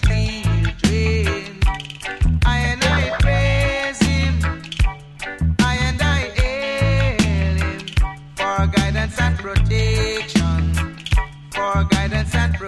children. I and I praise Him, I and I hail Him for guidance and protection, for guidance and